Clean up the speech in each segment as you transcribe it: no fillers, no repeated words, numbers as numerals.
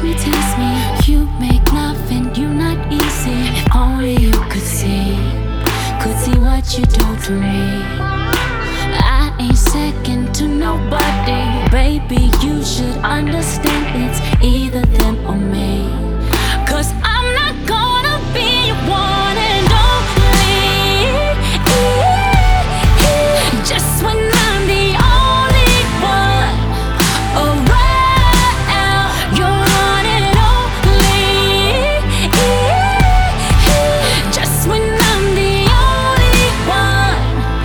me, tease me. You make loving you not easy. If only you could see what you do to me. I ain't second to nobody. Baby, you should understand it's either them or me. 'Cause I'm not gonna be your one and only. Just when I'm the only one around, you're one and only. Just when I'm the only one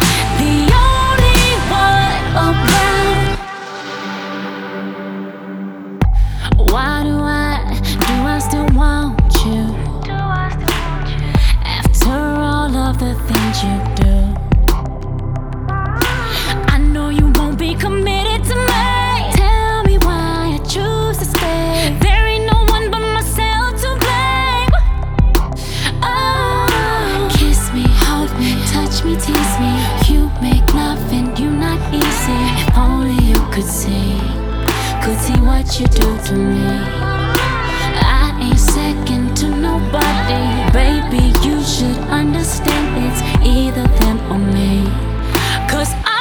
around. Why do I still want you? After all of the things you do, I know you won't be committed to me. Tell me why I choose to stay. There ain't no one but myself to blame. Oh, kiss me, hold me, touch me, tease me. You make loving you not easy. If only you could see what you do to me. I ain't second to nobody. Baby, you should understand it's either them or me. 'Cause